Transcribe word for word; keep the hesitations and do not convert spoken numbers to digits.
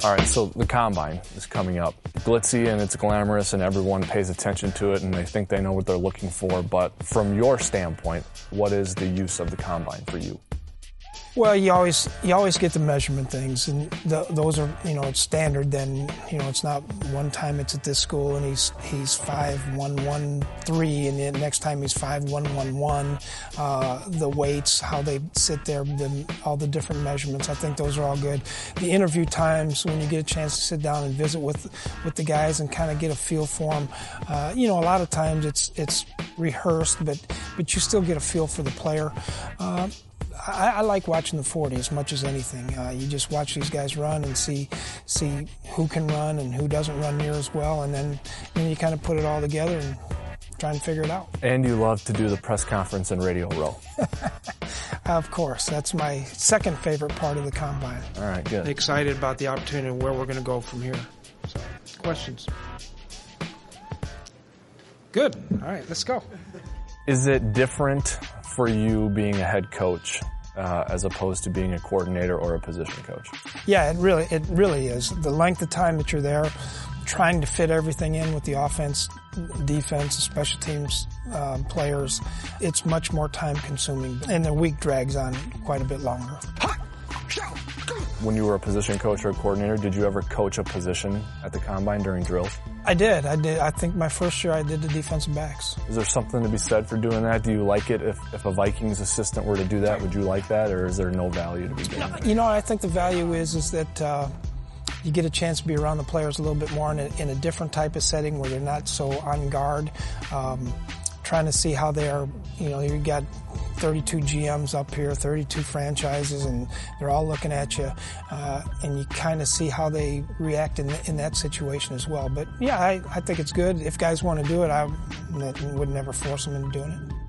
All right, so the Combine is coming up. Glitzy and it's glamorous and everyone pays attention to it and they think they know what they're looking for, but from your standpoint, what is the use of the Combine for you? Well, you always you always get the measurement things, and the, those are, you know, it's standard. Then, you know, it's not one time it's at this school and he's he's five one one three, and the next time he's five one one one. Uh, the weights, how they sit there, the, all the different measurements. I think those are all good. The interview times, when you get a chance to sit down and visit with with the guys and kind of get a feel for them. Uh, you know, a lot of times it's it's rehearsed, but but you still get a feel for the player. Uh, I, I like watching the forty as much as anything. Uh, you just watch these guys run and see see who can run and who doesn't run near as well, and then, then you kind of put it all together and try and figure it out. And you love to do the press conference in Radio Row. Of course. That's my second favorite part of the Combine. All right, good. Excited about the opportunity and where we're going to go from here. So, questions? Good. All right, let's go. Is it different for you being a head coach uh, as opposed to being a coordinator or a position coach? Yeah, it really, it really is. The length of time that you're there, trying to fit everything in with the offense, defense, special teams uh, players, it's much more time consuming, and the week drags on quite a bit longer. When you were a position coach or a coordinator, did you ever coach a position at the Combine during drills? I did. I did. I think my first year I did the defensive backs. Is there something to be said for doing that? Do you like it? If, if a Vikings assistant were to do that, would you like that, or is there no value to be gained? You know, I think the value is is that uh, you get a chance to be around the players a little bit more in a, in a different type of setting where they're not so on guard. Um, trying to see how they are, you know, you got thirty-two G Ms up here, thirty-two franchises, and they're all looking at you, uh, and you kind of see how they react in, in that situation as well. But yeah, I, I think it's good. If guys want to do it, I would never force them into doing it.